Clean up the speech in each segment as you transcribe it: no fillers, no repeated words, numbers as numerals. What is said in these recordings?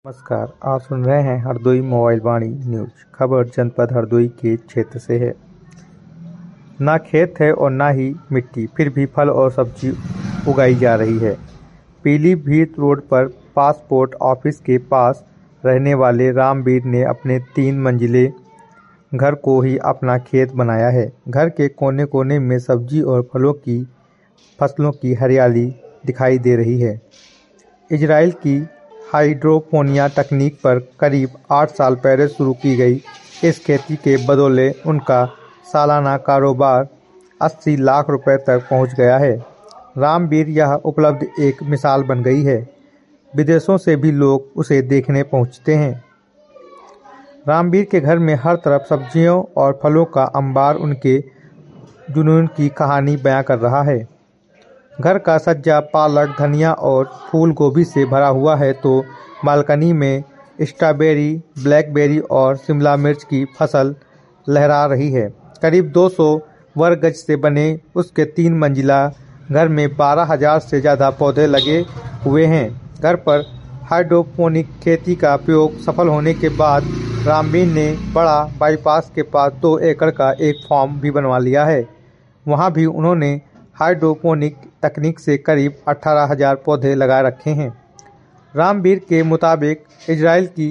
नमस्कार, आप सुन रहे हैं हरदोई मोबाइल वाणी न्यूज। खबर जनपद हरदोई के क्षेत्र से है। ना खेत है और ना ही मिट्टी, फिर भी फल और सब्जी उगाई जा रही है। पीलीभीत रोड पर पासपोर्ट ऑफिस के पास रहने वाले रामवीर ने अपने 3 मंजिले घर को ही अपना खेत बनाया है। घर के कोने कोने में सब्जी और फलों की फसलों की हरियाली दिखाई दे रही है। इजराइल की हाइड्रोपोनिया तकनीक पर करीब 8 साल पहले शुरू की गई इस खेती के बदौले उनका सालाना कारोबार 80 लाख रुपए तक पहुंच गया है। रामवीर यह उपलब्धि एक मिसाल बन गई है। विदेशों से भी लोग उसे देखने पहुंचते हैं। रामवीर के घर में हर तरफ सब्जियों और फलों का अंबार उनके जुनून की कहानी बयां कर रहा है। घर का सज्जा पालक, धनिया और फूल गोभी से भरा हुआ है तो बालकनी में स्ट्रॉबेरी, ब्लैकबेरी और शिमला मिर्च की फसल लहरा रही है। करीब 200 वर्ग गज से बने उसके 3 मंजिला घर में 12,000 से ज़्यादा पौधे लगे हुए हैं। घर पर हाइड्रोपोनिक खेती का प्रयोग सफल होने के बाद रामवीर ने बड़ा बाईपास के पास 2 एकड़ का एक फार्म भी बनवा लिया है। वहाँ भी उन्होंने हाइड्रोपोनिक तकनीक से करीब 18,000 पौधे लगा रखे हैं। रामवीर के मुताबिक इजराइल की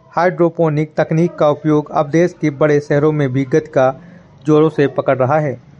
हाइड्रोपोनिक तकनीक का उपयोग अब देश के बड़े शहरों में भी गति का जोरों से पकड़ रहा है।